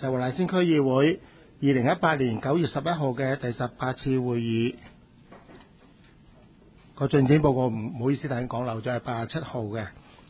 就黃大仙區議會2018年9月11號嘅第18次會議個進展報告，唔好意思，頭先講漏咗係87號嘅。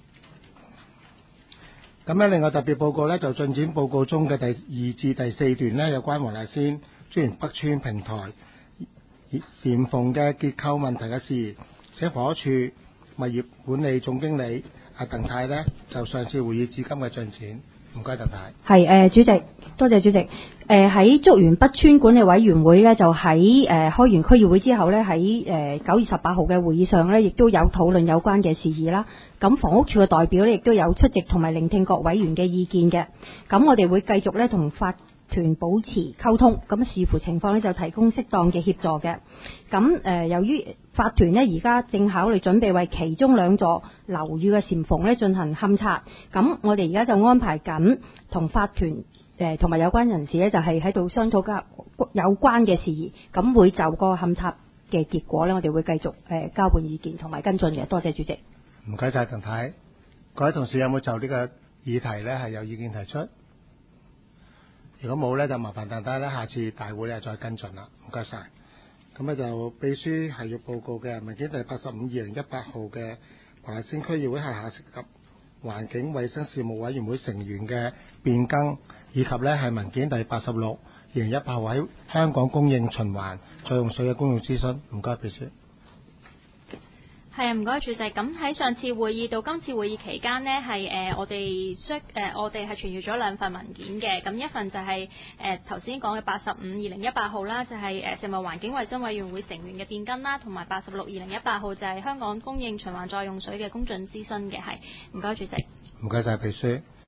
咁咧，另外特別報告咧就進展報告中嘅第2至第4段咧，有關黃大仙專營北村平台簷篷嘅結構問題嘅事宜，請房屋署物業管理總經理阿鄧太咧就上次會議至今嘅進展。唔該，鄧太。 係主席，多謝主席。喺竹園北村管理委員會咧，就喺開完區議會之後咧，喺9月18號嘅會議上咧，亦都有討論有關嘅事宜啦。咁房屋署嘅代表咧，亦都有出席同埋聆聽各委員嘅意見嘅。咁我哋會繼續咧同法團保持溝通，咁視乎情況咧就提供適當嘅協助嘅。咁由於法團呢而家正考慮準備為其中2座樓宇嘅簷篷咧進行勘察，咁我哋而家就安排緊同法團同埋有關人士咧就係喺度商討有關嘅事宜，咁會就個勘察嘅結果咧，我哋會繼續交換意見同埋跟進嘅。多謝主席。 唔該晒鄧太。各位同事有冇就呢個議題咧係有意見提出？如果冇咧，就麻煩鄧太咧，下次大會咧再跟進啦。唔該晒。咁咧就秘書係要報告嘅文件第85/2018號嘅黃大仙區議會轄下涉及環境衛生事務委員會成員嘅變更，以及咧係文件第86/2018號喺香港供應循環再用水嘅公眾諮詢。唔該，秘書。 係啊，唔該主席。咁喺上次會議到今次會議期間呢，係我哋係傳閱咗2份文件嘅。咁一份就係頭先講嘅85/2018號啦，就係食物環境衛生委員會成員嘅變更啦，同埋86/2018號就係香港供應循環再用水嘅公眾諮詢嘅。係，唔該主席。 唔該晒秘書。